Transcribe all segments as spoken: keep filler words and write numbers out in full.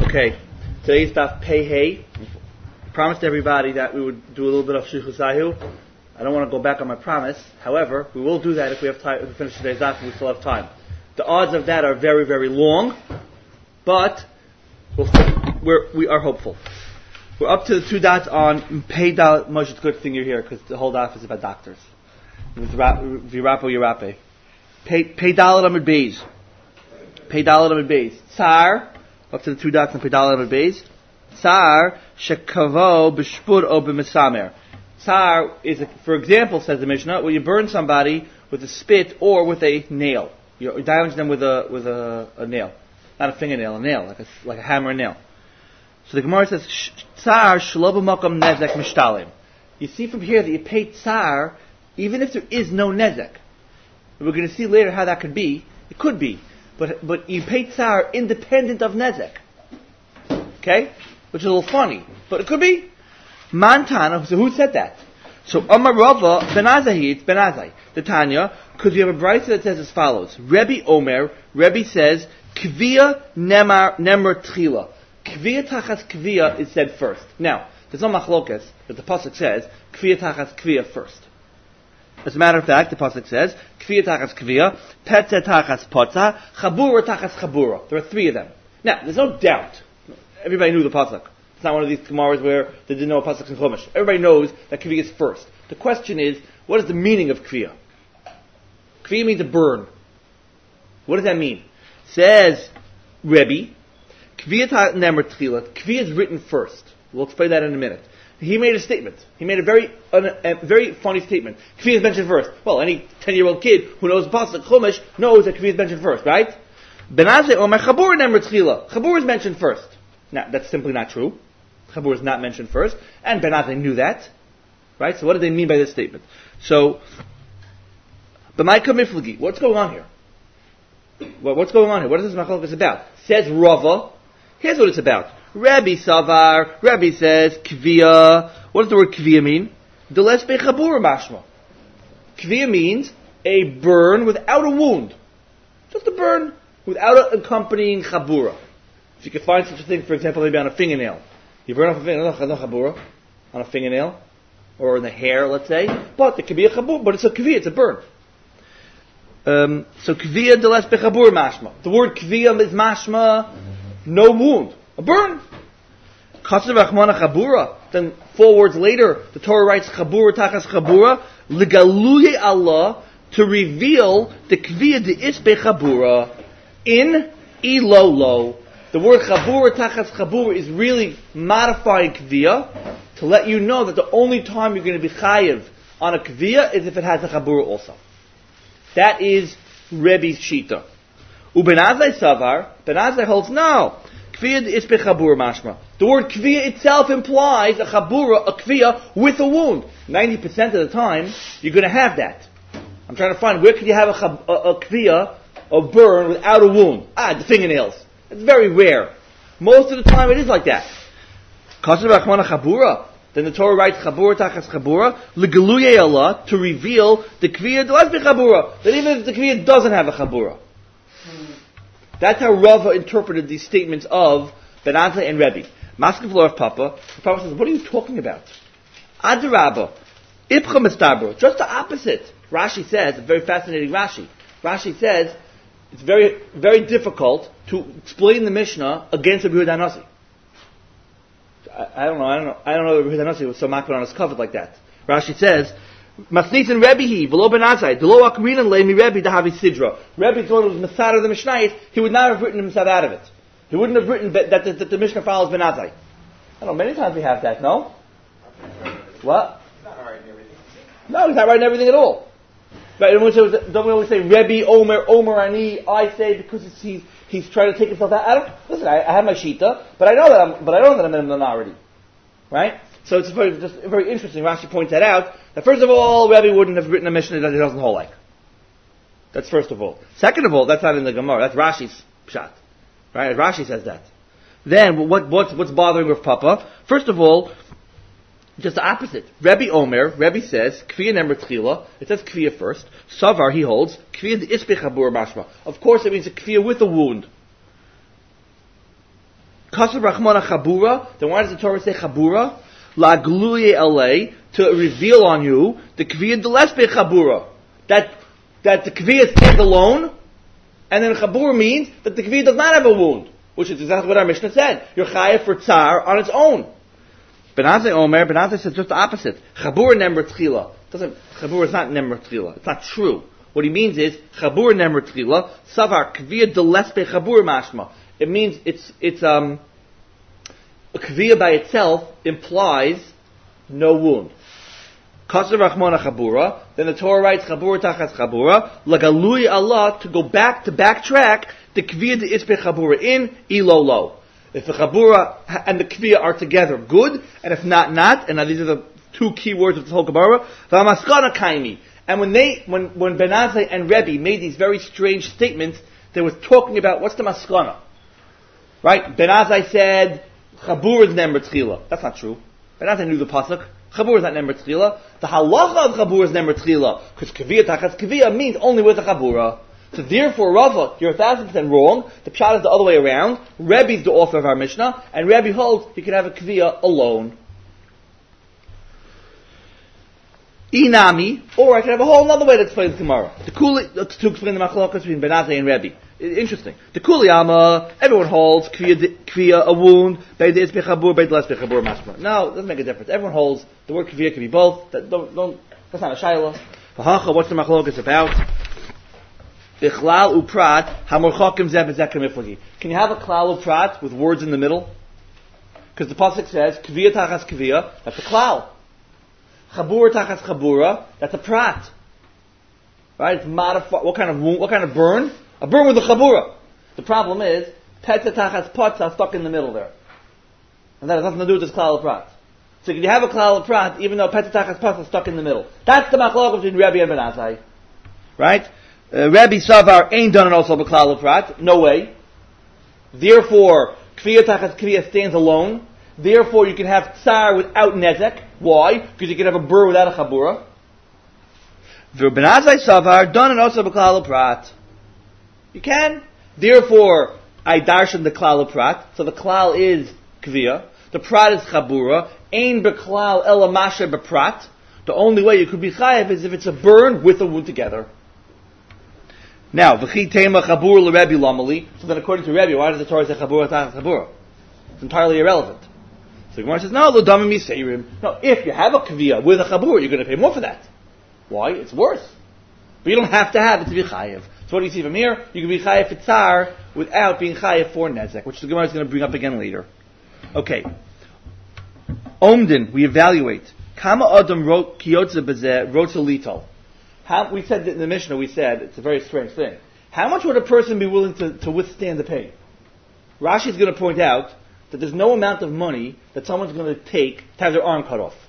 Okay, today's daf Pei Hey. I promised everybody that we would do a little bit of Shlichus Ahu. I don't want to go back on my promise. However, we will do that if we have time. If we finish today's daf, we still have time. The odds of that are very, very long, but we'll, we're, we are hopeful. We're up to the two dots on Pei Dal. Moshe, it's a good thing you're here because the whole daf is about doctors. Virapo Yirape. Pei Dalet Amud Beis. Pei Dalet Amud Beis. Tsar. Up to the two dots on Pei Dalet Amud Beis. Tsar shekavo b'shpur o b'mesamer. Tsar is, a, for example, says the Mishnah, where you burn somebody with a spit or with a nail. You damage them with a with a, a nail, not a fingernail, a nail, like a like a hammer and nail. So the Gemara says, Tsar shelo b'makom nezek mishtalim. You see from here that you pay tsar even if there is no nezek. We're going to see later how that could be. It could be, but but you pay tsar independent of nezek. Okay, which is a little funny, but it could be. Mantana. So who said that? So Amar Rava Ben Azai. It's Ben Azai. The Tanya, because you have a brayta that says as follows: Rebbe Omer. Rebbe says Kviya Nemar Nemar Tchila. Kviya Tachas Kviya is said first. Now there's no machlokas, but the pasuk says Kviya Tachas Kviya first. As a matter of fact, the pasuk says Kviya Tachas Kviya, Petze Tachas Potza, Chabura Tachas Chabura. There are three of them. Now there's no doubt. Everybody knew the pasuk. It's not one of these Gemaras where they didn't know a pasuk in Chumash. Everybody knows that Kviya is first. The question is, what is the meaning of Kviya? Kviya means a burn. What does that mean? Says Rebbe, Kviya Nemar Tchila. Kviya is written first. We'll explain that in a minute. He made a statement. He made a very, a, a very funny statement. Kviya is mentioned first. Well, any ten-year-old kid who knows pasuk Chumash knows that Kviya is mentioned first, right? Benazeh Omer Chabur Nemar Tchila. Chabur is mentioned first. Now, that's simply not true. Chabur is not mentioned first, and Ben Azai knew that, right? So what do they mean by this statement? So, B'maika Miflagi, what's going on here? Well, what's going on here? What is this machlokes about? Says Rava. Here's what it's about. Rabbi Savar, Rabbi says, Kviya. What does the word Kviya mean? Deles be Chabur mashma. Kviya means a burn without a wound. Just a burn without an accompanying Chabura. If you could find such a thing, for example, maybe on a fingernail. You burn off a fingernail, no Chabura, on a fingernail, or in the hair, let's say. But it could be a Chabur, but it's a Kviya, it's a burn. Um, so Kviya deles be Chabur mashma. The word Kviya is mashma, no wound. A burn. Kasav Achmana Chabura. Then four words later, the Torah writes Chabura Tachas Chabura Ligaluye Allah, to reveal the Kviya de Isbe Chabura in Ilolo. The word Chabura Tachas Chabura is really modifying Kviya to let you know that the only time you're going to be chayiv on a Kviya is if it has a Chabura also. That is Rebbe's Shita. Uben Azai Savar, Ben Azai holds no. Kviya is bechabur mashma. The word kviya itself implies a chabura, a kviya with a wound. Ninety percent of the time, you're going to have that. I'm trying to find where could you have a, chab, a, a kviya, a burn without a wound. Ah, the fingernails. It's very rare. Most of the time, it is like that. Kasav Achmana Chabura. Then the Torah writes Chabura Tachas Chabura L'Geluye Allah, to reveal the kviya delas bechabura, that even if the kviya doesn't have a chabura. That's how Rava interpreted these statements of Ben Azai and Rebbe. Maskav Lor of Papa, the Papa says, what are you talking about? Adarabba, Ipcha Mistabra, just the opposite. Rashi says, a very fascinating Rashi. Rashi says, it's very, very difficult to explain the Mishnah against Rabbi Yehuda Hanasi. I, I don't know, I don't know, I don't know that Rabbi Yehuda Hanasi was so makbid on his covered like that. Rashi says, Masnis and Rebbe he, v'lo ben Azai, d'lo akrinan le'mi Rebbe dahavi sidra. Rebbe thought it was Masad of the Mishnayos, he would not have written himself out of it. He wouldn't have written that, that, that, that the Mishnah follows Ben Azai. I don't know, many times we have that, no? What? He's not writing everything. No, he's not writing everything at all. Right, and don't we always say, Rebbe, Omer, Omer, Ani, I say, because it's, he's, he's trying to take himself out. I don't, listen, I, I have my Shita, but I know that I'm, but I know that I'm in a minority. Right? So it's very, just very interesting. Rashi points that out. That first of all, Rebbe wouldn't have written a Mishnah that he doesn't hold like. That's first of all. Second of all, that's not in the Gemara. That's Rashi's pshat. Right? Rashi says that. Then, what, what's, what's bothering Rav Papa? First of all, just the opposite. Rebbe Omer, Rebbe says, Kviya Nemar Tchila. It says Kviya first. Savar, he holds, Kviya de Isbe Chabur Mashma. Of course, it means a Kviya with a wound. Kasav Rachmana Chabura, then why does the Torah say Chabura? La Gluye Alei, to reveal on you the Kviyah Delespe Chabura. That, that the Kviyah stands alone, and then Chabura means that the Kviyah does not have a wound, which is exactly what our Mishnah said. You're Chayav for Tsar on its own. Benazai Omer, Benazai says just the opposite. Chabura Nemr Tchila. Doesn't, Chabura is not Nemr Tchila. It's not true. What he means is, Chabura Nemr Tchila, Savar Kviyah Delespe Chabura Mashma. It means it's, it's, um, a Kviyah by itself implies no wound. Kasav Rachmana Chabura, then the Torah writes Chabura Tachas Chabura, Lagalui Allah, to go back, to backtrack, the Kviyah de Ispe Chabura in, Ilo Lo. If the Chabura and the Kviyah are together, good, and if not, not, and now these are the two key words of the whole Gemara, V'amaskana Kaimi. And when they, when, when Benazai and Rebbe made these very strange statements, they were talking about, what's the maskana? Right? Benazai said, Chabura is Nemr Tchila. That's not true. Benazai knew the pasuk. Chabura is not Nemr Tchila. The halacha of Chabura is Nemr Tchila. Because Kviyah Tachas Kviyah means only with a Chabura. So therefore, Rava, you're a thousand percent wrong. The pshat is the other way around. Rebbe is the author of our Mishnah, and Rebbe holds you can have a Kviyah alone. Inami, or I can have a whole other way to explain the Gemara. The Kuli, to explain the machlokas between Benazai and Rebbe. Interesting. The Kuliyama, everyone holds Kviyah, a wound, Beid Ispe Chabur, Beid Les Bechabur Mashma. No, it doesn't make a difference. Everyone holds the word Kviyah can be both. That, don't, don't, that's not a shayla. V'hacha, what's the machlokas about? Bichlal uprat, hamorchakim zeh b'zeh kamiflagi. Can you have a klal uprat with words in the middle? Because the pasuk says, Kviyah tachas Kviyah, that's a klal. Chabura tachas Chabura, that's a prat. Right? It's modified. What kind of wound, what kind of burn? A burn with a Chabura. The problem is, Petza tachas Patza stuck in the middle there. And that has nothing to do with this klal prat. So can you have a klal prat even though Petza tachas Patza stuck in the middle? That's the machlok between Rebbe and Benazai. Right? Uh, Rebbe Savar ain't done it also b'klal prat. No way. Therefore, Kviyah tachas Kviyah stands alone. Therefore, you can have tsar without nezek. Why? Because you can have a bur without a chabura. Benazai Savar done it also b'klal prat. You can. Therefore, I darshan the klal prat. So the klal is Kviyah. The prat is chabura. Ein b'klal ela masha b'prat. The only way you could be chayav is if it's a burn with a wound together. Now, v'chi tema chabur l'Rebbe lamali. So then, according to Rebbe, why does the Torah say chabura tachas chabura? It's entirely irrelevant. So the Gemara says, no, lo damim yiseirim. No, if you have a kviyah with a chabur, you're going to pay more for that. Why? It's worse. But you don't have to have it to be chayav. So what do you see from here? You can be chayav for tsar without being chayav for nezek, which the Gemara is going to bring up again later. Okay. Omdin, we evaluate. Kama adam wrote kiyotze bezeh wrote a little. How, we said that in the Mishnah, we said, it's a very strange thing. How much would a person be willing to, to withstand the pain? Rashi is going to point out that there's no amount of money that someone's going to take to have their arm cut off.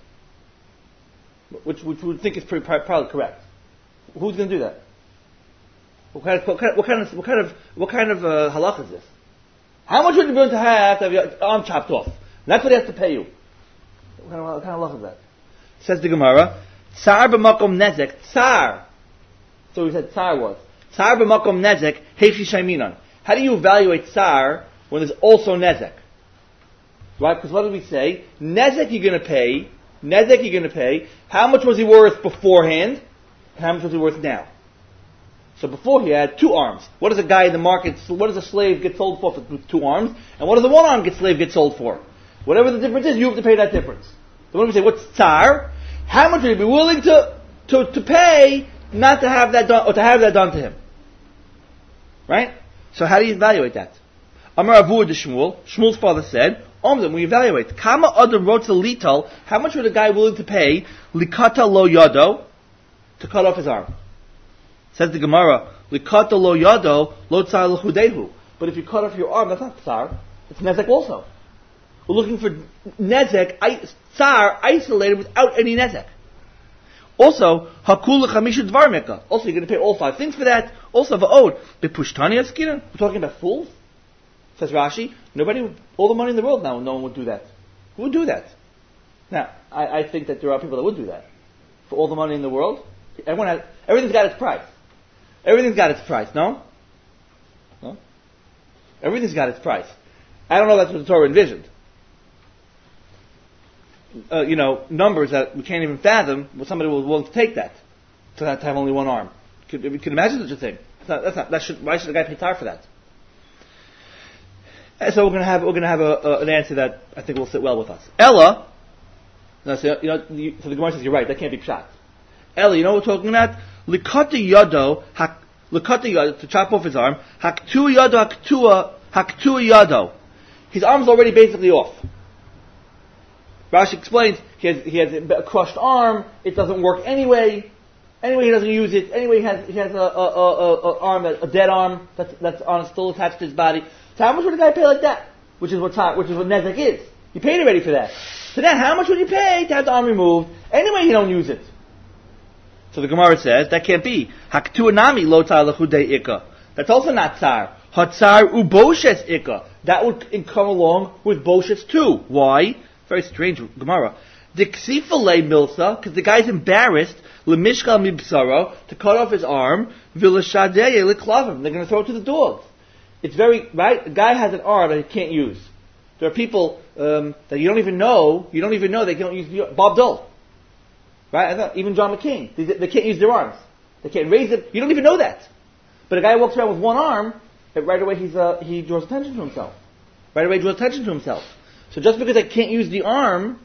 Which, which we would think is pretty, probably correct. Who's going to do that? What kind of, what kind of, what kind of, what kind of, what kind of uh, halach is this? How much would you be willing to have to have your arm chopped off? And that's what he has to pay you. What kind of, what kind of halach is that? Says the Gemara, Tsar b'makom nezek, tsar. So we said tsar was. Tsar b'makom nezek, heichi shaiminan. How do you evaluate tsar when there's also nezek? Right? Because what did we say? Nezek you're going to pay. Nezek you're going to pay. How much was he worth beforehand? And how much was he worth now? So before he had two arms. What does a guy in the market, what does a slave get sold for with two arms? And what does the one arm get slave get sold for? Whatever the difference is, you have to pay that difference. So when we say, what's tsar? How much would he be willing to, to, to pay not to have that done, or to have that done to him? Right? So how do you evaluate that? Amar Avur de Shmuel, Shmuel's father said, Omdem, we evaluate. Kama adam wrote to lital, how much would a guy willing to pay likata lo yado, to cut off his arm? Says the Gemara, likata lo yado, lo tsar l'chudehu. But if you cut off your arm, that's not tsar, it's nezek also. We're looking for nezek, tsar, isolated without any nezek. Also, hakul l'chamishu dvar meka. Also, you're going to pay all five things for that. Also, va'od, bepushtani askinan. We're talking about fools? Says Rashi, nobody, would, all the money in the world now, no one would do that. Who would do that? Now, I, I think that there are people that would do that. For all the money in the world, everyone has, everything's got its price. Everything's got its price, no? No? Everything's got its price. I don't know if that's what the Torah envisioned. Uh, you know, numbers that we can't even fathom, well, somebody was willing to take that, to have, to have only one arm. Could, we can imagine such a thing. That's not, that's not, that should, why should the guy pay tar for that? And so we're going to have we're going to have a, a, an answer that I think will sit well with us. Ella, no, so, you know, you, so the Gemara says you're right. That can't be pshat. Ella, you know what we're talking about? Likata yado, likata yado, to chop off his arm. Haktu yado, haktua, haktua yado. His arm's already basically off. Rashi explains he has he has a crushed arm. It doesn't work anyway. Anyway, he doesn't use it. Anyway, he has he has a, a, a, a arm, a dead arm that's that's on still attached to his body. So how much would a guy pay like that? Which is what which is what nezek is. You paid already for that. So then, how much would you pay to have the arm removed? Anyway, you don't use it. So the Gemara says that can't be. Haktu anami lo ta'alachudei ikka. That's also not tsar. Hatzar uboshes ikka. That would come along with boshes too. Why? Very strange Gemara. Diksifale milsa, because the guy's embarrassed. Lemishkal mibsaro, to cut off his arm. Vilashadeye leklavim. They're going to throw it to the dogs. It's very right. The guy has an arm that he can't use. There are people um, that you don't even know. You don't even know they can't use Bob Dole. Right? I thought even John McCain. They, they can't use their arms. They can't raise it. You don't even know that. But a guy walks around with one arm, right away he's uh, he draws attention to himself. Right away he draws attention to himself. So just because I can't use the arm,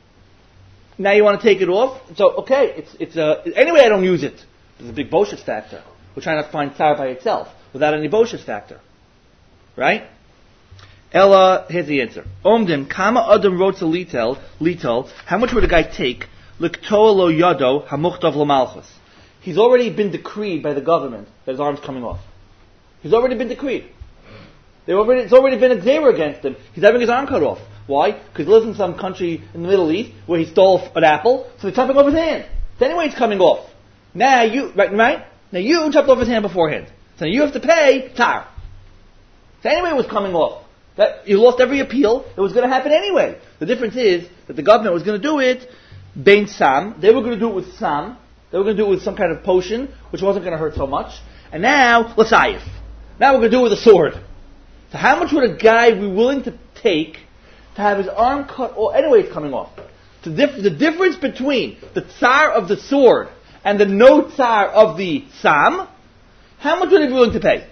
now you want to take it off? So okay, it's it's uh, anyway I don't use it. There's a big boshes factor. We're trying to find tsar by itself without any boshes factor. Right? Ella, here's the answer. Omdim, kama adam wrote to litel, litel, how much would a guy take? Liktoa lo yado, hamuchtav lo malchus. He's already been decreed by the government that his arm's coming off. He's already been decreed. They already, it's already been a xer against him. He's having his arm cut off. Why? Because he lives in some country in the Middle East where he stole an apple, so they're chopping off his hand. So anyway, it's coming off. Now you, right, right? Now you chopped off his hand beforehand. So now you have to pay tar. So anyway, it was coming off. That you lost every appeal. It was going to happen anyway. The difference is that the government was going to do it bein sam. They were going to do it with sam. They were going to do it with some kind of potion, which wasn't going to hurt so much. And now, l'sayif. Now we're going to do it with a sword. So how much would a guy be willing to take to have his arm cut off? Anyway, it's coming off. The, dif- the difference between the tsar of the sword and the no tsar of the sam, how much would he be willing to pay?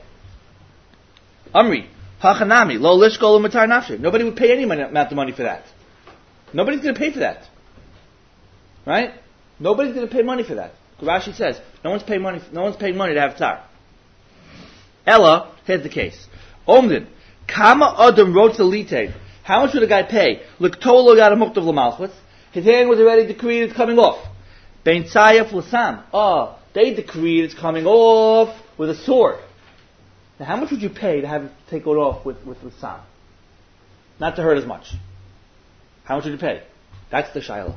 Amri, hachanami, lo lishkol u'matar nafshi. Nobody would pay any money, amount of money for that. Nobody's going to pay for that. Right? Nobody's going to pay money for that. Rashi says, no one's paying money, no one's paying money to have tsar. Ella, here's the case. Omdin, kama adam wrote to lite. How much would a guy pay? Liktolo yada muktav l'malchus. His hand was already decreed, it's coming off. Bein tzayef l'sam. Oh, they decreed it's coming off with a sword. Now how much would you pay to have it take it off with, with, with sam? Not to hurt as much. How much would you pay? That's the shayla.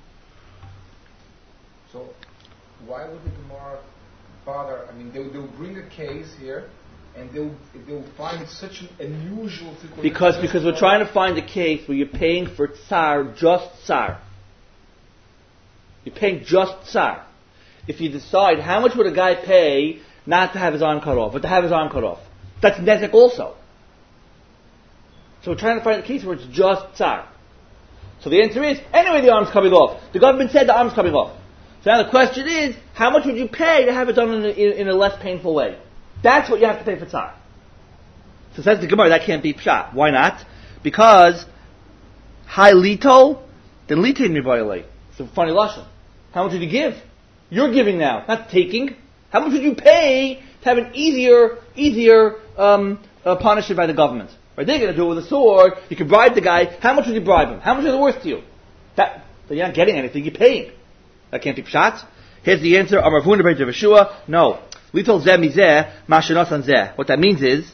So, why would the Gemara bother? I mean, they'll, they'll bring a case here, and they'll they'll find such an unusual situation. Because because we're trying to find a case where you're paying for tsar, just tsar. You're paying just tsar. If you decide how much would a guy pay not to have his arm cut off, but to have his arm cut off, that's nezek also. So we're trying to find a case where it's just tsar. So the answer is, anyway the arm's coming off. The government said the arm's coming off. So now the question is, how much would you pay to have it done in a, in, in a less painful way? That's what you have to pay for tsar. So says the Gemara, that can't be pshat. Why not? Because, hi lito, then litin mibayalei. It's a funny lashon. How much would you give? You're giving now, not taking. How much would you pay to have an easier, easier um, uh, punishment by the government? Right? They're going to do it with a sword. You can bribe the guy. How much would you bribe him? How much is it worth to you? That, so you're not getting anything. You're paying. That can't be pshat. Here's the answer. Amar Vuna Beit Yeshua. No. Litol zeh mizeh, mashenosan zeh. What that means is,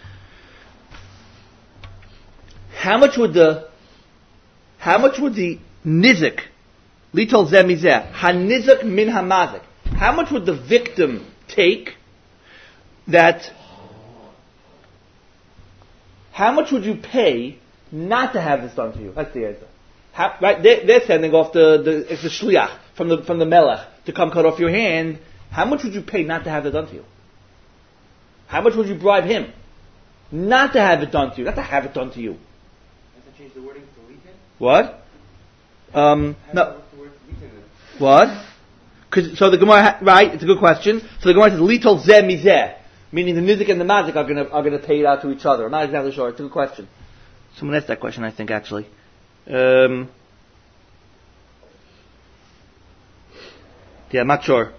how much would the, how much would the nizik, litol zeh mizeh, hanizik min hamazik, how much would the victim take that, how much would you pay not to have this done to you? That's the answer. How, right? They're, they're sending off the, the, it's the shliach from the, from the melech to come cut off your hand. How much would you pay not to have that done to you? How much would you bribe him? not to have it done to you, not to have it done to you. Has to change the wording to litin? What? Um, no. The word litin. What? Cause, so the Gemara, ha- right? It's a good question. So the Gemara says litol zeh mizeh, meaning the nizik and the mazik are gonna are gonna pay it out to each other. I'm not exactly sure. It's a good question. Someone asked that question, I think, actually. Um, yeah, I'm not sure.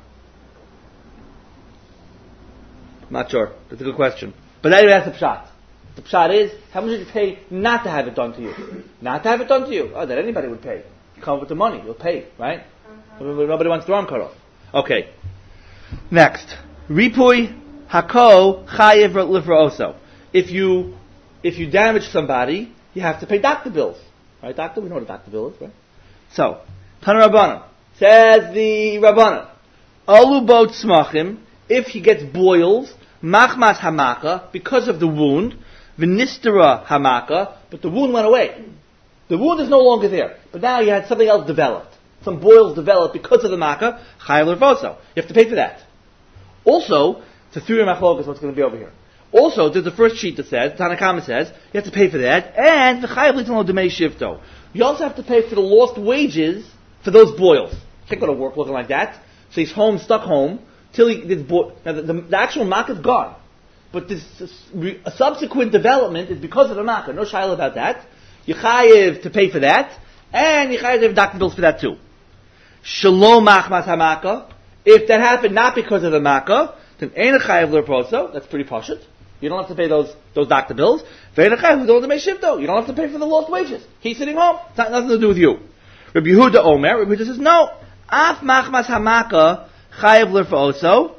I'm not sure. It's a good question. But anyway, that's the pshat. The pshat is, how much did you pay not to have it done to you? Not to have it done to you. Oh, that anybody would pay. You come with the money, you'll pay, right? Uh-huh. Nobody wants their arm cut off. Okay. Next. Ripui hako chayev livraoso. If you, if you damage somebody, you have to pay doctor bills. Right, doctor? We know what a doctor bill is, right? So, Tana Rabbanan. Says the Rabbanan. Alu bot smachim, if he gets boils, machmas hamaka, because of the wound, v'nistera hamaka, but the wound went away. The wound is no longer there. But now you had something else developed. Some boils developed because of the maka, chayav l'rvoso. You have to pay for that. Also, it's a theory of machlok is what's going to be over here. Also, there's the first sheet that says, Tanakama says, you have to pay for that, and the chayav l'tzon demei shifto. You also have to pay for the lost wages for those boils. You can't go to work looking like that. So he's home, stuck home, till he, this bo- now the, the, the actual maka is gone. But this, this re, a subsequent development is because of the maka. No shayla about that. You chayav to pay for that, and you chayav to have doctor bills for that too. Shalom machmas hamaka. If that happened not because of the maka, then ein chayav l'rposo. That's pretty pashut. You don't have to pay those those doctor bills. You don't have to pay for the lost wages. He's sitting home. It's not nothing to do with you. Rabbi Yehuda Omer. Rabbi Yehuda says no. Af machmas hamaka chayav l'rposo.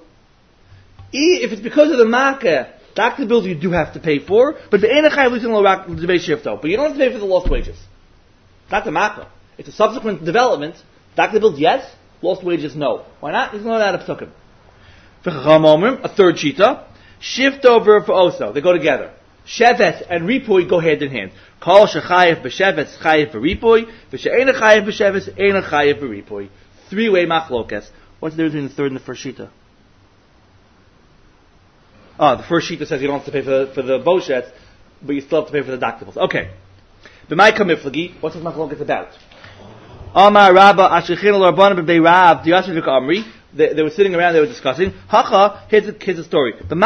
If it's because of the maka, doctor bills you do have to pay for, but the ein chayav l'rposo shifto. But you don't have to pay for the lost wages. It's not the maka. It's a subsequent development. Doctor bills, yes. Lost wages, no. Why not? There's no doubt of psukim. A third shita. Shift over for oso. They go together. Shevet and ripui go hand in hand. Kol shechayev b'shevet chayev b'ripui. V'she'ena chayev b'shevet ena chayev b'ripui. Three-way machlokas. What's the difference between the third and the first shita? Oh, the first shita says you don't have to pay for the, for the boshets, but you still have to pay for the doctables. Okay. B'mai kamiflagi. What's this machlokas about? Amar Rabba Ashechin al-Rabbanan b'bei Rav D'Yasher Amri. They, they were sitting around, they were discussing. Hacha, here's the, here's the story. The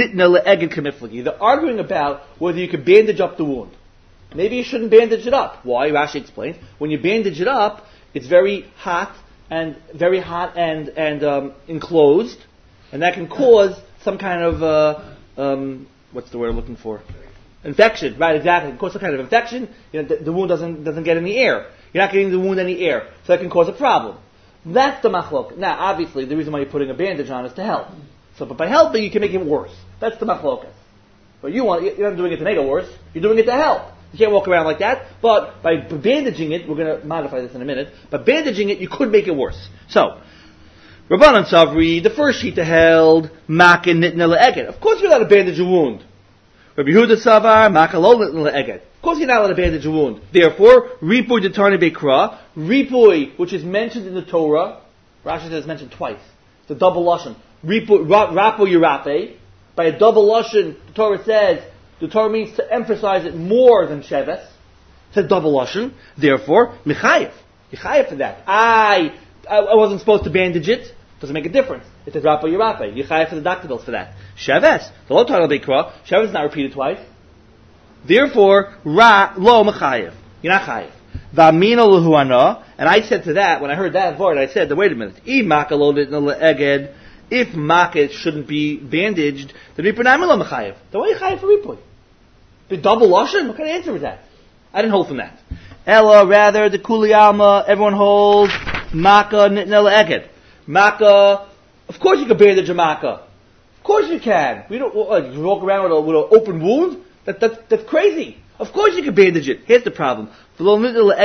They're arguing about whether you could bandage up the wound. Maybe you shouldn't bandage it up. Why? Rashi explains. When you bandage it up, it's very hot and very hot and and um, enclosed, and that can cause some kind of uh, um, what's the word I'm looking for? Infection. Right? Exactly. It can cause some kind of infection. You know, the, the wound doesn't doesn't get any air. You're not getting the wound any air, so that can cause a problem. That's the machlok. Now, obviously, the reason why you're putting a bandage on is to help. So, but by helping, you can make it worse. That's the machlokas. But you want, you're not doing it to make it worse. You're doing it to help. You can't walk around like that. But by bandaging it, we're going to modify this in a minute. By bandaging it, you could make it worse. So, Rabbanan Savri, the first sheet held makin nitna le'eged. Of course, you're allowed to bandage a wound. Rabbi Yehuda Savar makin lo nitna le'eged. Of course, you're not allowed to bandage a wound. Therefore, ripui detarni bekra, ripui, which is mentioned in the Torah, Rashi says it's mentioned twice. It's a double lashon. Ripui, rapo yirape. By a double lashon, the Torah says, the Torah means to emphasize it more than sheves. It's a double lashon. Therefore, mechayev. Mechayev for that. I, I wasn't supposed to bandage it. Doesn't make a difference. It says rapo yirape. Mechayev for the doctor bills for that. Sheves, the lo tarni bekra, sheves is not repeated twice. Therefore, ra lo mechayev. You're not chayev. V'amina lehuana. And I said to that, when I heard that word, I said, wait a minute. If maka lo le'eged, if maka shouldn't be bandaged, then ripunami lo mechayev. Then why are you chayev for ripui? The double lashon? What kind of answer is that? I didn't hold from that. Ella, rather, the kuli alma, everyone holds maka nitna le'eged. Maka, of course you can bandage a maka. Of course you can. We don't like, you walk around with, a, with an open wound. That, that's, that's crazy. Of course you can bandage it. Here's the problem. Don't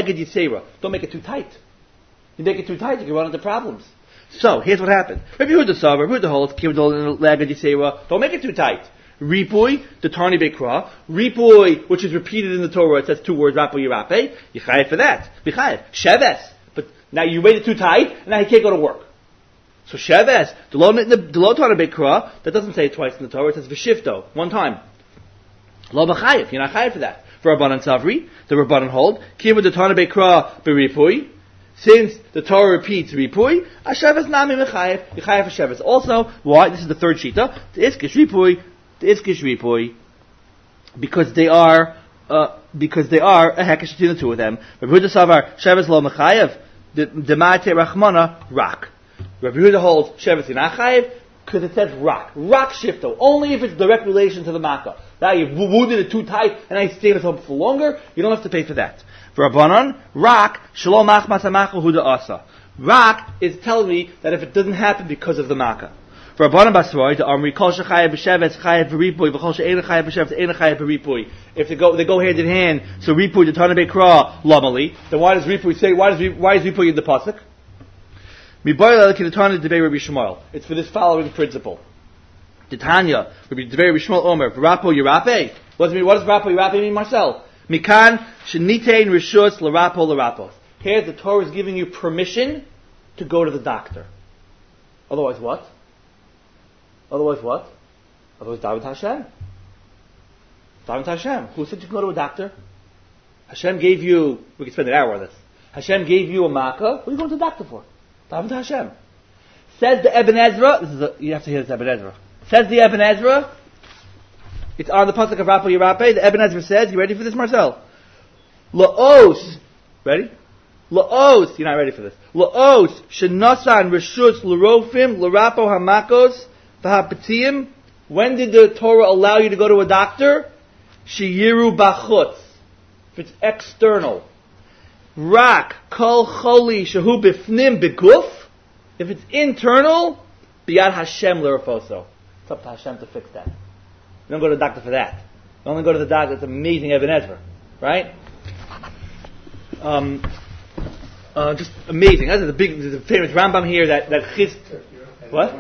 make it too tight. You make it too tight, you can run into problems. So, here's what happened. Rabbi Yehuda Savar, Rabbi Yehuda holds, don't make it too tight. Ripui, the tarni bekra. Ripui, which is repeated in the Torah, it says two words, rapo yirape. Yichayev for that. Yichayev. Sheves. But now you made it too tight, and now he can't go to work. So Sheves, the lo tarni bekra, that doesn't say it twice in the Torah, it says v'shifto, one time. Lo b'chayev, you're not chayev for that. For Rabbanan Savri, the Rabbanan hold, Kiva the Tana Bekra Beripui, since the Torah repeats Ripui, Hasheves Nami Mechayev, Yechayev Hasheves. Also, why? This is the third shita, the Iskish Ripui, the Iskish Ripui, because they are, uh, because they are a hekesh between the two of them. Rabbi Yehuda Savar, Sheves Lo Mechayev, the Mate Rachmana, Rak. Rabbi Yehuda holds Sheves Inachayev, because it says Rak. Rak Shifto, only if it's direct relation to the Makkah. Now you've wounded it too tight, and now you stay with home for longer, you don't have to pay for that. For Rabbanan, Rak, Shalom Achmas HaMakkah Huda Asa. Rak is telling me that if it doesn't happen because of the Makkah. For Rabbanan Basroy, the Amri, Kol Shechayev B'Shevetz, Chayev B'Ripui, V'chol She'ena Chayev B'Shevetz, Ena Chayev B'Ripui. If they go, they go hand in hand, so Ripui, the Tana Bekra, Lomali, then why does Ripui say, why does, why is Ripui in the Pasuk? It's for this following principle. Titania, Rabbi Shmuel Omer, Rapo Yirape. What does what does Rapo Yirape mean, Marcel? Mikan Shenitein Rishus L'Rapo L'Rapos. Here the Torah is giving you permission to go to the doctor. Otherwise what? Otherwise what? Otherwise David Hashem. David Hashem. Who said you can go to a doctor? Hashem gave you, we can spend an hour on this. Hashem gave you a makkah. What are you going to the doctor for? David Hashem. Says the Ibn Ezra, this is a, you have to hear this Ibn Ezra. Says the Ibn Ezra, it's on the pasuk of Rapo Yirape, the Ibn Ezra says, you ready for this, Marcel? La'os, ready? La'os, you're not ready for this. La'os, shenasan reshus l'rofim, l'rapo hamakos, v'hapetiyim. When did the Torah allow you to go to a doctor? Sheyiru bachutz. If it's external. Rak, kol choli, shehu bifnim beguf. If it's internal, biyad Hashem l'rafoso. It's up to Hashem to fix that. You don't go to the doctor for that. You only go to the doctor. It's amazing Ibn Ezra, right? Um, uh, just amazing. That's the big, there's a famous Rambam here that that Chiz. What?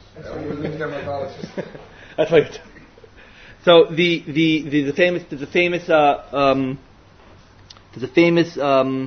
That's why. So the the the, the famous there's a famous uh, um, there's a famous um,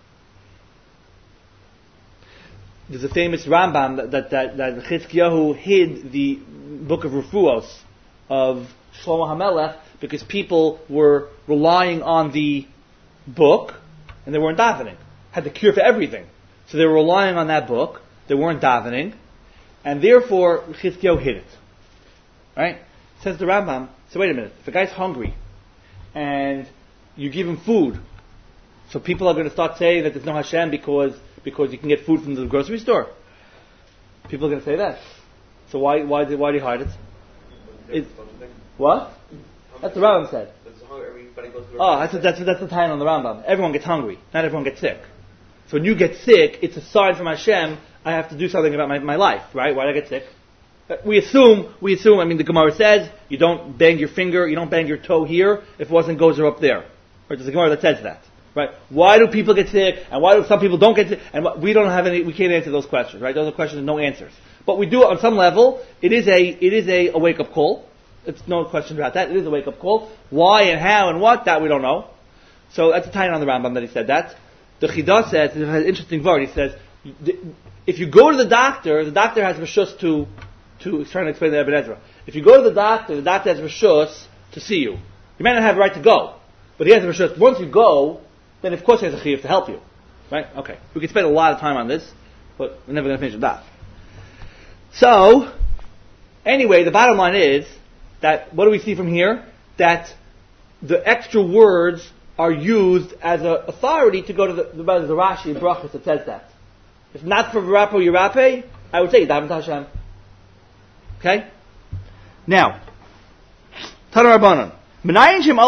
there's a famous Rambam that that that, that Chizkiyahu hid the book of Refuos of Shlomo HaMelech because people were relying on the book and they weren't davening. Had the cure for everything, so they were relying on that book. They weren't davening, and therefore Chizkiyahu hid it. Right? Says the Rambam. So wait a minute. If a guy's hungry and you give him food, so people are going to start saying that there's no Hashem because because you can get food from the grocery store. People are going to say that. So why why did why do you hide it? It what? That's what the Rambam said. Oh, that's a, that's a, that's the time on the Rambam. Everyone gets hungry. Not everyone gets sick. So when you get sick, it's a sign from Hashem. I have to do something about my, my life, right? Why did I get sick? We assume, we assume, I mean, the Gemara says, you don't bang your finger, you don't bang your toe here, if it wasn't gozer up there. Right? There's a Gemara that says that. Right? Why do people get sick, and why do some people don't get sick, and we don't have any, we can't answer those questions, right? Those are questions with no answers. But we do, on some level, it is a, it is a, a wake-up call. It's no question about that. It is a wake-up call. Why and how and what, that we don't know. So that's a tie on the Rambam that he said that. The Chidah says, it has an interesting word, he says, if you go to the doctor, the doctor has reshus to, to, he's trying to explain to Ibn Ezra. If you go to the doctor, the doctor has reshus to see you. You may not have a right to go, but he has a reshus. Once you go, then of course he has a chiyuv to help you. Right? Okay. We could spend a lot of time on this, but we're never going to finish with that. So, anyway, the bottom line is that, what do we see from here? That the extra words are used as an authority to go to the, the, the Rashi in Brachos that says that. If not for Rapo Yirape, I would say Daven Hashem. Okay? Now, Tana Rabbanan. How do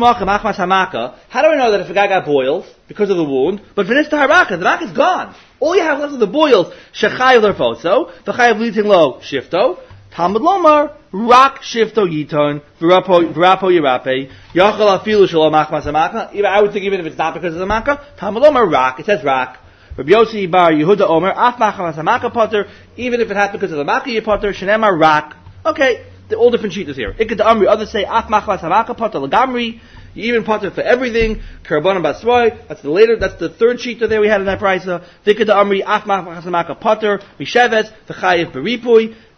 I know that if a guy got boils because of the wound, but finished the haraka, the haraka is gone. All you have left are the boils. Shechayev l'rfoso, v'chayev litin lo shifto, Talmud lomar, rak shifto yiton, v'rapo yirape, yachal afilu shalom achmas hamaka. Even I would think even if it's not because of the maka, Talmud lomar rak. It says rak. Rabbi Yossi bar Yehuda Omer, af machmas hamaka potter. Even if it happened because of the maka potter, shenemar rak. Okay. They're all different cheetahs here. Ikad Amri, others say Af Machlas Hamaka Potter Lagamri. You even potter for everything. Karabanan Basroy. That's the later. That's the third cheetah there we had in that price. Ikad Amri Af Machlas Hamaka Potter Misheves V'Chayev Beripui.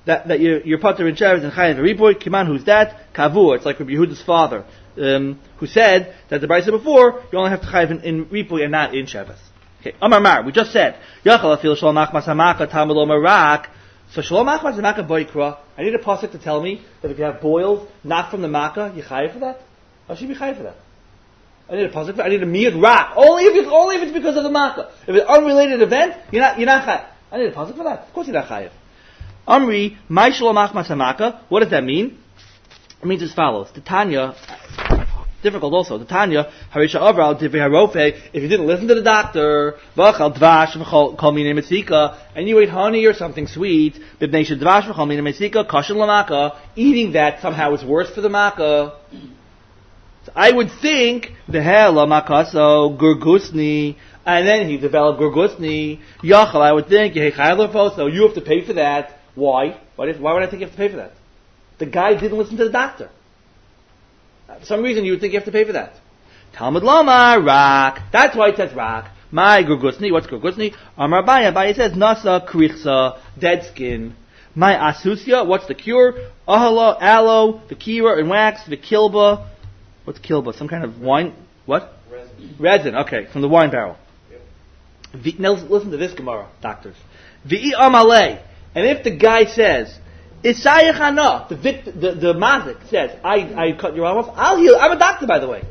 that, that you're, you're Pater in Sheretz and Chayav Riboy. Kiman, who's that? Kavur. It's like Rabbi Yehuda's father, um, who said that the Brisa said before, you only have to Chayav in, in Riboy and not in Sheretz. Okay, Amar Mar, we just said, Yachal afil Shalom Achmas Hamaka Talmud Lo Marak. So Shalom Achmas Hamaka Boikra, I need a pasuk to tell me that if you have boils not from the Makkah, you Chayav for that? How should you be Chayav for that? I need a pasuk. I need a miyud rak. Only if it's only if it's because of the makkah. If it's an unrelated event, you're not you're not chayav. I need a pasuk for that. Of course you're not chayav. Amri my shalom achmas hamaka. What does that mean? It means as follows. The Tanya, difficult also. The Tanya harisha avral divrei harofe. If you didn't listen to the doctor, v'achal dvash v'chol kol minei metzika, and you ate honey or something sweet, b'bnei shedvash v'chol minei metzika kashen lamaka. Eating that somehow is worse for the makkah. I would think the hell makaso gurgusni, and then he developed gurgusni yachal. I would think so you have to pay for that. Why? Why, did, why would I think you have to pay for that? The guy didn't listen to the doctor. For some reason you would think you have to pay for that. Talmud lama rak. That's why it says rak. My gurgusni. What's gurgusni? Amar Abaye. Abaye says nasa krichsa, dead skin. My asusya. What's the cure? Ahala, aloe, the kira and wax, the kilba. What's kilba? Some kind of wine? What? Resin. Resin. Okay, from the wine barrel. Yep. Now listen to this Gemara, doctors. V'i amalei. And if the guy says, Isayachana, the vict, the the mazik says, I I cut your arm off. I'll heal. I'm a doctor, by the way.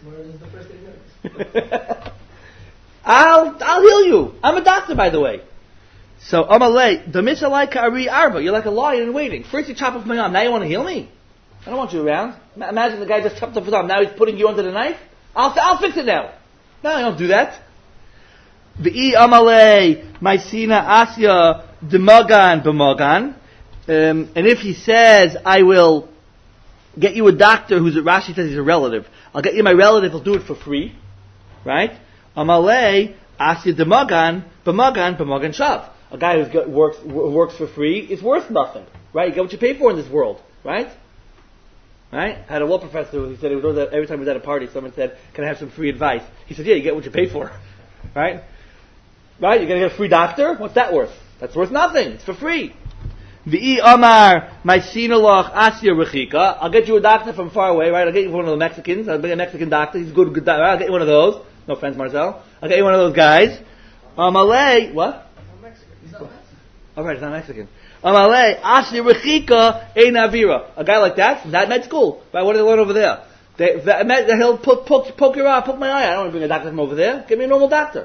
I'll I'll heal you. I'm a doctor, by the way. So amalei, the misalai ka'ari arba. You're like a lion in waiting. First you chop off my arm. Now you want to heal me? I don't want you around. Imagine the guy just chopped off his arm. Now he's putting you under the knife. I'll I'll fix it now. No, I don't do that. V'i amalei ma'isina asya demagan b'magan. Um, and if he says, I will get you a doctor who's a Rashi says he's a relative. I'll get you my relative. He'll do it for free, right? Amalei asya demagan b'magan b'magan shav. A guy who works who works for free is worth nothing, right? You get what you pay for in this world, right? Right? I had a law professor who said he was at, every time he was at a party, someone said, "Can I have some free advice?" He said, "Yeah, you get what you pay for." Right? Right? You're going to get a free doctor? What's that worth? That's worth nothing. It's for free. V'i amar ma'sinaloch asya rechika. I'll get you a doctor from far away, right? I'll get you one of the Mexicans. I'll bring a Mexican doctor. He's a good, good doctor. Right? I'll get you one of those. No offense, Marcel. I'll get you one of those guys. Amalei, what? He's not Mexican. He's not Mexican. All right, he's not Mexican. Amalei asya rechika ein avira. A guy like that from that med school. Right? What do they learn over there? They, they, he'll poke, poke, poke your eye, poke my eye. I don't want to bring a doctor from over there. Give me a normal doctor.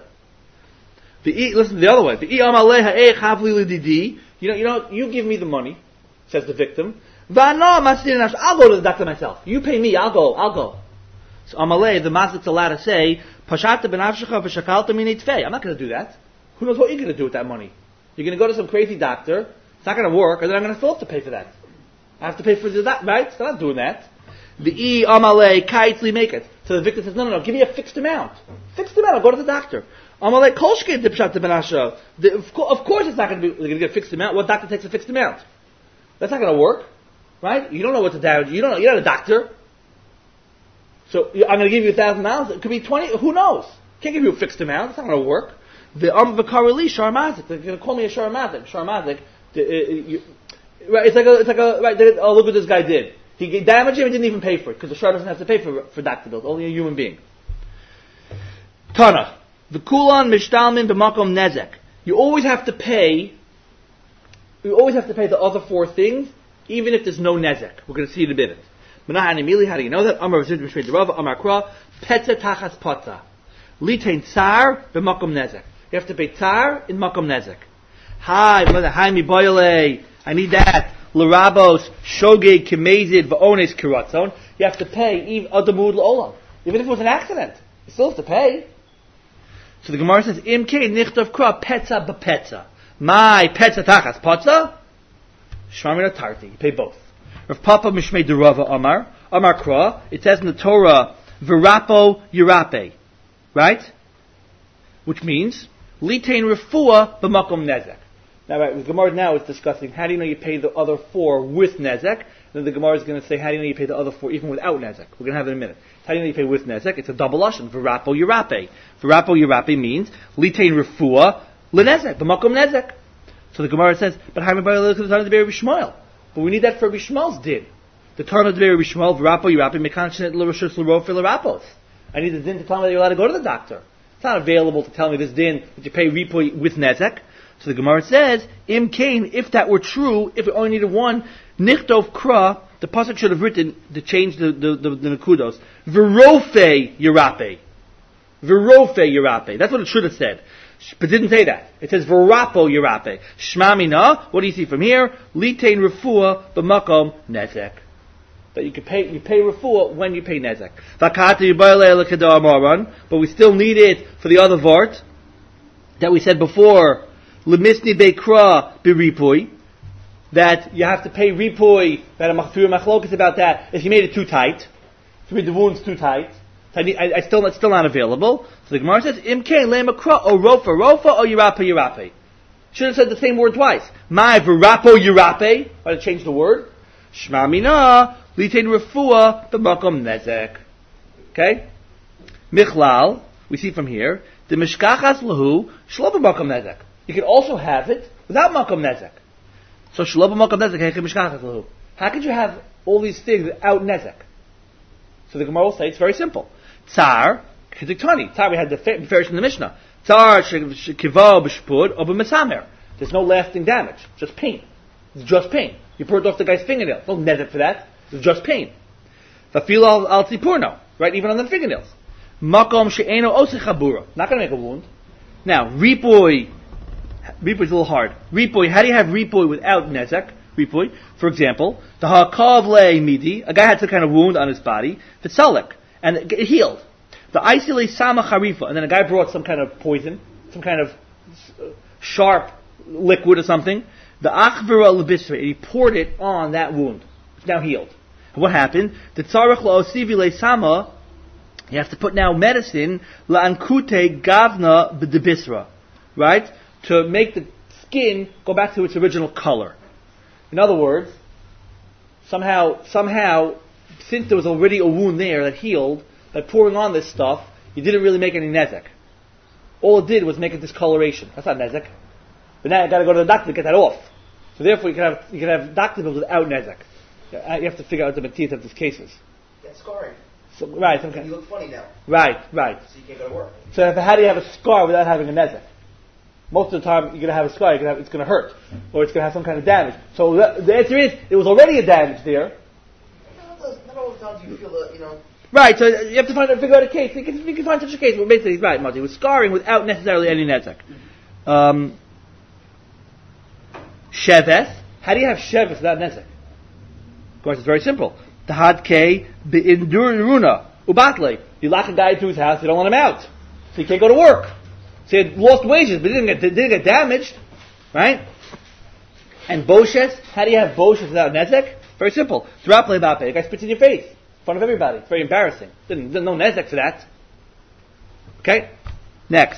The listen to the other way. The you know, you know, you give me the money, says the victim. I'll go to the doctor myself. You pay me, I'll go, I'll go. So Amalei, the master's allowed to say, I'm not going to do that. Who knows what you're going to do with that money? You're going to go to some crazy doctor. It's not going to work, and then I'm going to still have to pay for that. I have to pay for the doctor, right? So I'm not doing that. The e amalei kaitli make it. So the victim says, no, no, no, give me a fixed amount. Fixed amount. I'll go to the doctor. Amalei kolshke dipshat benasha. Of course, it's not going to be. They're going to get a fixed amount. What doctor takes a fixed amount? That's not going to work, right? You don't know what the damage. You don't know. You're not a doctor. So I'm going to give you a thousand dollars. It could be twenty. Who knows? Can't give you a fixed amount. It's not going to work. The um v'kareli sharmazik. They're going to call me a sharmazik. Sharmazik. Right? It's like a. It's like a. Right? Oh, look what this guy did. He damaged him and didn't even pay for it, because the shah doesn't have to pay for for doctor bills, only a human being. Tana. The kulan mishtalmin b'makom nezek. You always have to pay, you always have to pay the other four things, even if there's no nezek. We're going to see it in a bit. Menahani mili, how do you know that? Amar v'zid b'shmei derava, amar kra, petze tachas patza. Litain tsar b'makom nezek. You have to pay tsar in makom nezek. Hi, mother, hi mi boyle. I need that. L'rabos, shogeg, kimezid, v'ones, kiratzon. You have to pay even adamud l'olam. Even if it was an accident, you still have to pay. So the Gemara says, Im ke nichtav kra petza b'petza. My petza tachas patza? Shmamina tarti. You pay both. Rav Papa mishmei derava amar. Amar kra. It says in the Torah, v'rapo yirape. Right? Which means, litain refuah b'makom nezek. Now, right, the Gemara now is discussing how do you know you pay the other four with nezek. Then the Gemara is going to say how do you know you pay the other four even without nezek. We're going to have it in a minute. How do you know you pay with nezek? It's a double lashon. V'rapo yirape. V'rapo yirape means litain refuah lenezek b'makom nezek. So the Gemara says, but how about the Tana Deber Bishmael? But we need that for Bishmael's din. The Tana Deber Bishmael, V'rapo Yirapi, Mekanshinet L'Roshus L'Rofi L'Rapos. I need the din to tell me that you're allowed to go to the doctor. It's not available to tell me this din that you pay Ripoi with Nezek. So the Gemara says, Im Kain, if that were true, if it only needed one, Nichtov Kra, the pasuk should have written to change the the, the, the Nekudos. V'rofe Yirape. V'rofe Yirape. That's what it should have said. But it didn't say that. It says V'rapo Yirape. Shmamina, what do you see from here? Litain Refuah b'makom Nezek. That you can pay, you pay Refuah when you pay Nezek. Vakati Yibayle Lekadar Maran, but we still need it for the other Vart that we said before, Lemisni Beikra Biripui, that you have to pay Ripui, that a Machfir Machlok is about that, if you made it too tight, if you made the wounds too tight, I, need, I, I still, it's still not available. So the Gemara says, Imke Lemakra, O Rofa Rofa, O Yirape Yirape. Should have said the same word twice. My Virapo Yirape, why to change the word? Shma Mina, Litain Refuah, B'makom Nezek. Okay? Michlal, we see from here, the Mishkachas Lahu, Shlo B'makom Nezek. You can also have it without Makom Nezek. So Shlo B'makom Nezek, Heiche Mishkachas Lahu. How could you have all these things without Nezek? So the Gemara will say it's very simple. Tsar, Keziktani. Tsar, we had the Farish in the Mishnah. Tsar, Shekivo, B'shpud, or B'mesamer. There's no lasting damage. Just pain. It's just pain. You burned off the guy's fingernail. No Nezek for that. It's just pain. Vafil al Tzipurno. Right? Even on the fingernails. Makom she'eno osechabura. Not going to make a wound. Now, Ripoy. Ripoy is a little hard. Ripoy, how do you have Ripoy without Nezek? Ripoy. For examle, the Hakav Le Midi, a guy had some kind of wound on his body, Vitsalek, and it healed. The Isile Sama Harifa, and then a guy brought some kind of poison, some kind of sharp liquid or something. The Achvira Lebisra, he poured it on that wound. It's now healed. And what happened? The Tzarech La'osivi Le Sama, you have to put now medicine, La'ankute Gavna B'debisra, right? To make the skin go back to its original color. In other words, somehow, somehow, since there was already a wound there that healed, by pouring on this stuff, you didn't really make any nezek. All it did was make a discoloration. That's not nezek. But now you got to go to the doctor to get that off. So therefore, you can have you can have doctor bills without nezek. You have to figure out the material of these cases. That's scarring. So, right. And you look funny now. Right, right. So you can't go to work. So if, how do you have a scar without having a nezek? Most of the time, you're going to have a scar. You're gonna have, it's going to hurt, or it's going to have some kind of damage. So the, the answer is, there was already a damage there. Not all the times you feel the, you know. Right. So you have to find figure out a case. You can, you can find such a case. But basically, he's right, Marty. It was scarring without necessarily any nezek. Um, Sheves. How do you have sheves without nezek? Of course, it's very simple. The hadke beinduruna ubatle. You lock a guy into his house. You don't let him out, so he can't go to work. So he had lost wages, but he didn't get, didn't get damaged, right? And boshes, how do you have boshes without nezek? Very simple. Draple bape, the guy spits in your face, in front of everybody. It's very embarrassing. Didn't, didn't no nezek for that. Okay? Next.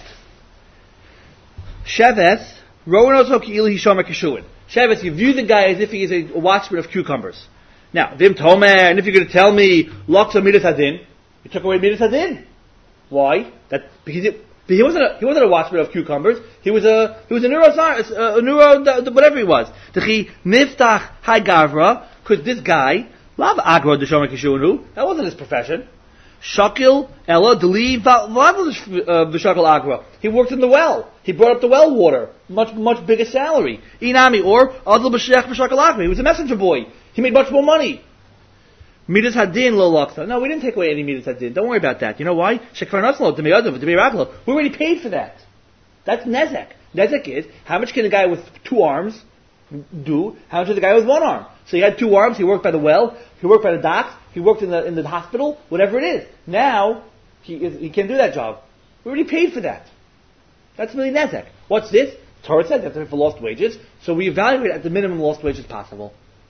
Sheves, roanos hoki'il hishomer kishuin. Sheves, you view the guy as if he is a, a watchman of cucumbers. Now, vim tomer, and if you're going to tell me, loksa midas hadin, you took away midas hadin. Why? That, because it, He wasn't a, he wasn't a watchman of cucumbers. He was a he was a neuroscientist, a neuro whatever he was. The miftach hagavra, because this guy lav agro d'shomer kishunu, that wasn't his profession. Shakil ella deli v'shakil agra. He worked in the well. He brought up the well water. Much much bigger salary. Inami or adl b'shech v'shakil agra. He was a messenger boy. He made much more money. Midas hadin lo laksa. No, we didn't take away any midas hadin. Don't worry about that. You know why? Shekvar naslo d'meyadav d'meyraklo. We already paid for that. That's nezek. Nezek is how much can a guy with two arms do? How much does a guy with one arm? So he had two arms. He worked by the well. He worked by the docks. He worked in the in the hospital. Whatever it is. Now he is, he can't do that job. We already paid for that. That's really nezek. What's this? Torah says you have to pay for lost wages. So we evaluate at the minimum lost wages possible.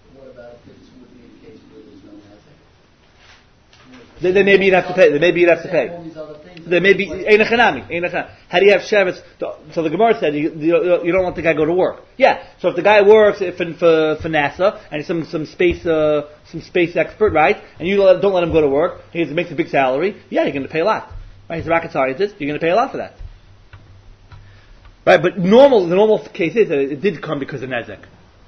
Then, then maybe you'd have to pay. Then maybe you'd have to pay. Then maybe einachanami. How do you have Shevetz? So the Gemara said you, you, you don't let the guy go to work. Yeah. So if the guy works for for, for NASA and he's some some space uh, some space expert, right? And you don't let him go to work, he makes a big salary. Yeah, you're going to pay a lot. Right? He's a rocket scientist. You're going to pay a lot for that. Right, but normal, the normal case is that it did come because of nezek.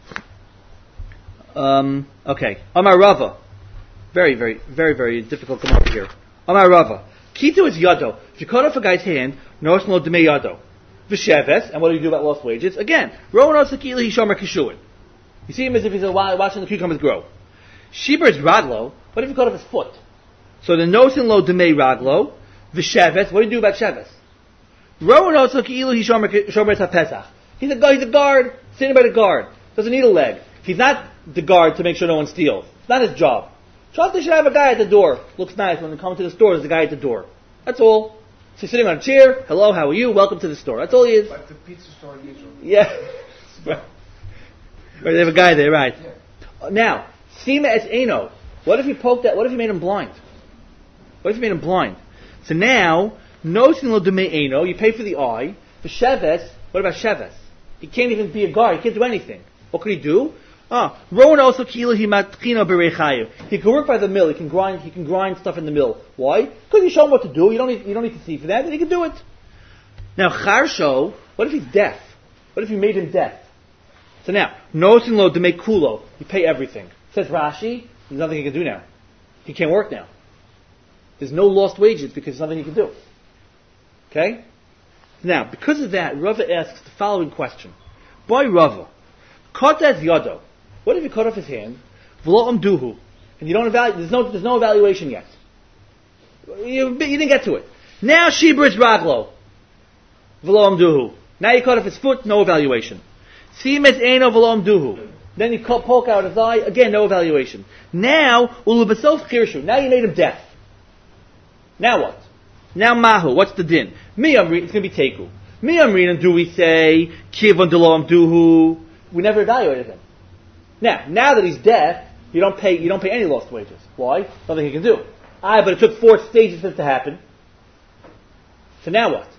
Um, okay. Amar Rava. Very, very, very, very difficult to mark here. Amar Rava. Kitu is yado. If you cut off a guy's hand, noros lo demei yado. V'sheves, and what do you do about lost wages? Again, ronos akili hishomer kishuin. You see him as if he's watching the cucumbers grow. Shiber is raglo. What if you cut off his foot? So the nosin lo demei raglo. V'sheves, what do you do about sheves? Ronos akili hishomer pesach. He's a guy. He's a guard, sitting by the guard. Doesn't need a leg. He's not the guard to make sure no one steals. It's not his job. Shasta should have a guy at the door. Looks nice when they come to the store. There's a guy at the door. That's all. So he's sitting on a chair. Hello, how are you? Welcome to the store. That's all he is. Like the pizza store in Israel. Yeah. Right. They have a guy there, right? Yeah. Uh, now, sima es eno. What if you poked that? What if you made him blind? What if you made him blind? So now, no sin lo demei eno. You pay for the eye. For sheves, what about sheves? He can't even be a guard. He can't do anything. What could he do? Ah, Rowan also kila himatkino berechayu. He can work by the mill. He can grind. He can grind stuff in the mill. Why? Because you show him what to do. You don't need. You don't need to see for that, and he can do it. Now charsho. What if he's deaf? What if you made him deaf? So now nosin lo demei kulo. You pay everything. Says Rashi. There's nothing he can do now. He can't work now. There's no lost wages because there's nothing he can do. Okay. Now because of that, Rava asks the following question: Boy Rava, cut as yado. What if you cut off his hand, v'lo amduhu, and you don't evaluate? There's no, there's no evaluation yet. You, you didn't get to it. Now shibris raglo, v'lo amduhu. Now you cut off his foot, no evaluation. Simes eno v'lo amduhu. Then you cut, poke out his eye, again no evaluation. Now ulubasof chirshu. Now you made him deaf. Now what? Now mahu. What's the din? Mi amri. It's going to be teku. Mi amri. Do we say kivon delo amduhu? We never evaluated him. Now, now that he's deaf, you don't pay. You don't pay any lost wages. Why? Nothing he can do. Ah, but it took four stages for it to happen. So now what?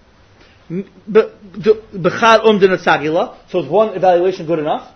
Bechad umdin sagila. So is one evaluation good enough?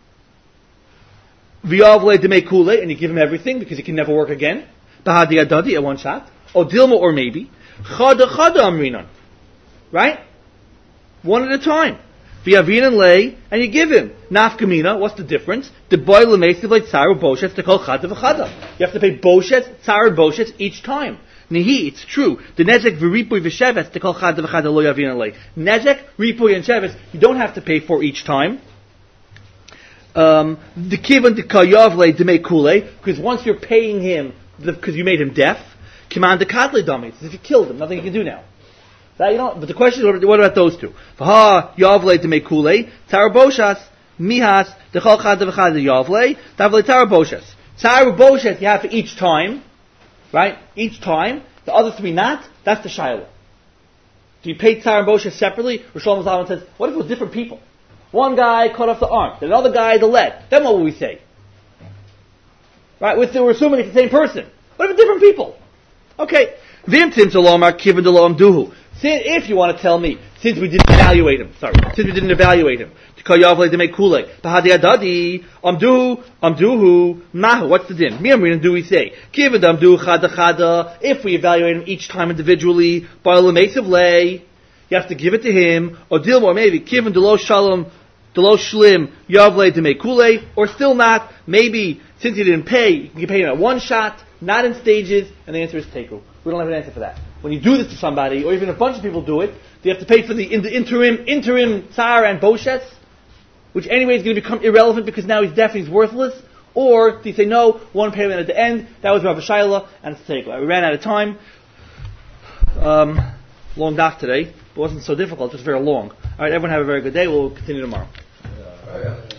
V'yavle demei kule, and you give him everything because he can never work again. Bahadi adadi at one shot. Or dilma, or maybe chada chada amrinan. Right? One at a time. V'yavin and lay, and you give him. Nafkamina, what's the difference? The boy lemesiv like tzaru boshetz to call chada v'chada. You have to pay boshetz, tzaru boshetz each time. Nihi, it's true. The nezek v'ripuy v'shevetz to call chada v'chada lo yavin and lay. Nezek, ripuy, and shevetz, you don't have to pay for each time. Um, the kivan de kayavle demei kule, because once you're paying him, because you made him deaf, command the kadle dummy. It's as if you killed him, nothing you can do now. That you don't. But the question is, what about those two? V'ha yavle demei kule, taraboshas mihas dechal chada v'chada yavle tavle taraboshas. Taraboshas you have for each time, right? Each time. The other three not. That's the shiloh. Do you pay taraboshas separately? Rosh Hashanah says, what if it was different people? One guy cut off the arm, then another guy the leg. Then what will we say? Right? We're, we're assuming it's the same person. What if it's different people? Okay. V'imtim salomar kiven delom duhu. If you want to tell me, since we didn't evaluate him, sorry, since we didn't evaluate him, what's the din? Mi do we say? If we evaluate him each time individually, you have to give it to him, or deal more maybe, kiven delo shalom, delo shlim, yavle demei kule, or still not, maybe, since you didn't pay, you can pay him at one shot, not in stages, and the answer is teku. We don't have an answer for that. When you do this to somebody, or even a bunch of people do it, they have to pay for the, in the interim, interim tsar and boshetz, which anyway is going to become irrelevant because now he's deaf and he's worthless, or do you say no, one payment at the end, that was Rav Shaila, and it's teku. We ran out of time. Um, long daf today. It wasn't so difficult, just very long. Alright, everyone have a very good day. We'll continue tomorrow. Yeah.